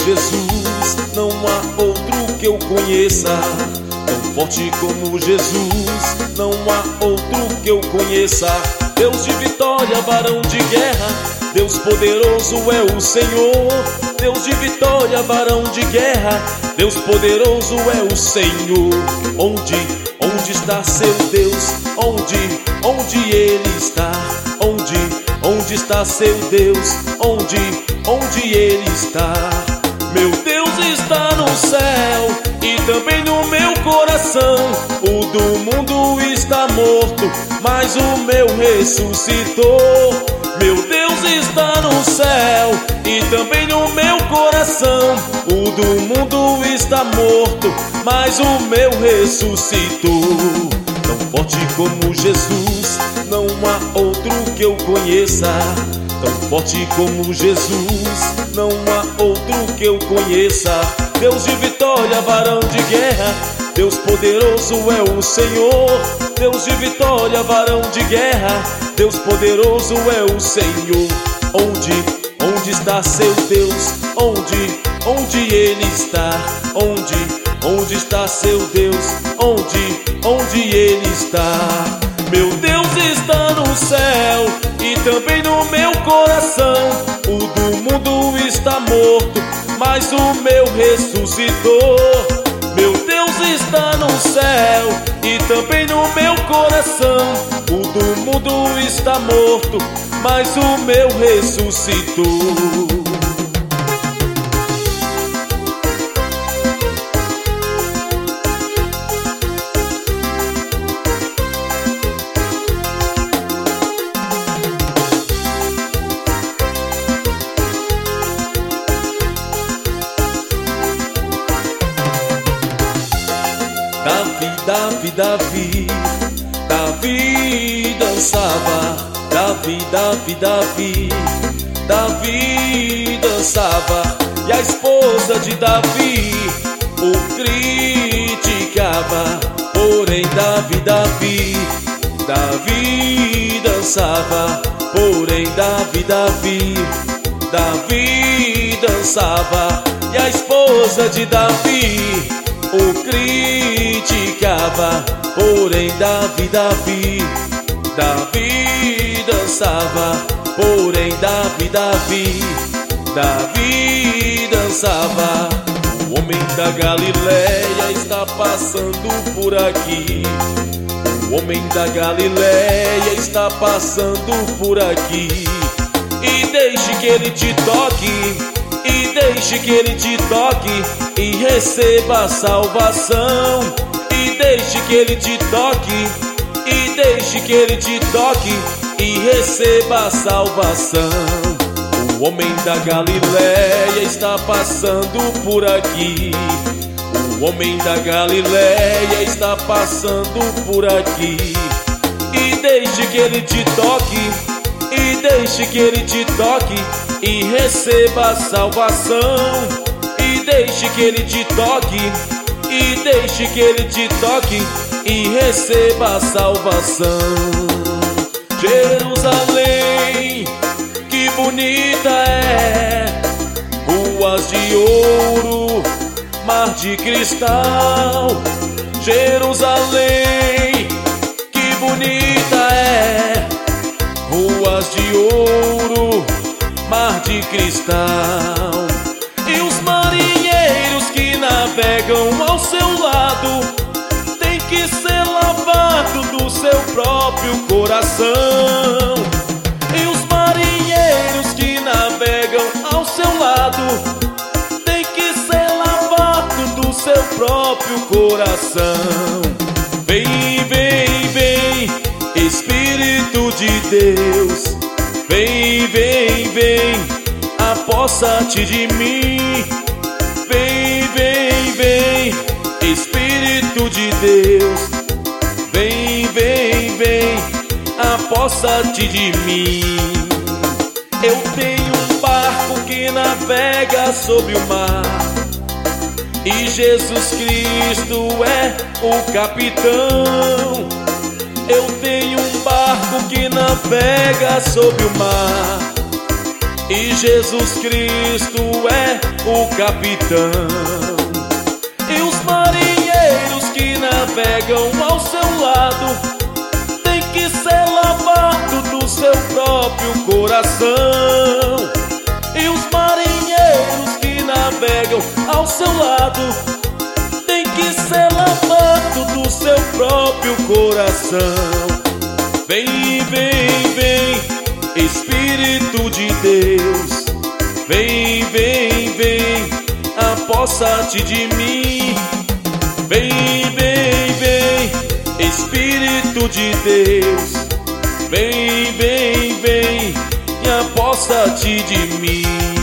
Jesus, não há outro que eu conheça. Tão forte como Jesus, não há outro que eu conheça. Deus de vitória, varão de guerra, Deus poderoso é o Senhor. Deus de vitória, varão de guerra, Deus poderoso é o Senhor. Onde está seu Deus? Onde Ele está? Onde está seu Deus? Onde Ele está? Meu Deus está no céu e também no meu coração. O do mundo está morto, mas o meu ressuscitou. Meu Deus está no céu e também no meu coração. O do mundo está morto, mas o meu ressuscitou. Tão forte como Jesus, não há outro que eu conheça. Tão forte como Jesus, não há outro que eu conheça. Deus de vitória, varão de guerra, Deus poderoso é o Senhor. Deus de vitória, varão de guerra, Deus poderoso é o Senhor. Onde está seu Deus? Onde Ele está? Onde está seu Deus? Onde Ele está? Meu Deus está no céu e também no meu coração. O do mundo está morto, mas o meu ressuscitou. Meu Deus está no céu e também no meu coração. O do mundo está morto, mas o meu ressuscitou. Davi dançava. Davi dançava. E a esposa de Davi o criticava. Porém Davi dançava. Porém Davi dançava. E a esposa de Davi o criticava. Porém Davi dançava. Porém Davi dançava. O homem da Galileia está passando por aqui. O homem da Galileia está passando por aqui. E deixe que ele te toque. E deixe que ele te toque e receba a salvação. E deixe que ele te toque. E deixe que ele te toque e receba a salvação. O homem da Galileia está passando por aqui. O homem da Galileia está passando por aqui. E deixe que ele te toque. E deixe que ele te toque e receba a salvação. E deixe que ele te toque. E deixe que ele te toque e receba a salvação. Jerusalém, que bonita é, ruas de ouro, mar de cristal. Jerusalém, que bonita é, ruas de ouro, mar de cristal. E os marinheiros que navegam ao seu lado tem que ser lavado do seu próprio coração. E os marinheiros que navegam ao seu lado tem que ser lavado do seu próprio coração. Vem, vem, vem, Espírito de Deus. Vem, vem, vem, apossa-te de mim. Vem, vem, vem, Espírito de Deus. Vem, vem, vem, apossa-te de mim. Eu tenho um barco que navega sobre o mar e Jesus Cristo é o capitão. Eu tenho um barco que navega sobre o mar e Jesus Cristo é o capitão. E os marinheiros que navegam ao seu lado tem que ser lavado do seu próprio coração. E os marinheiros que navegam ao seu lado tem que ser lavado do seu próprio coração. Vem, vem, vem, Espírito de Deus. Vem, vem, vem, apossa-te de mim. Vem, vem, vem, Espírito de Deus. Vem, vem, vem, e apossa-te de mim.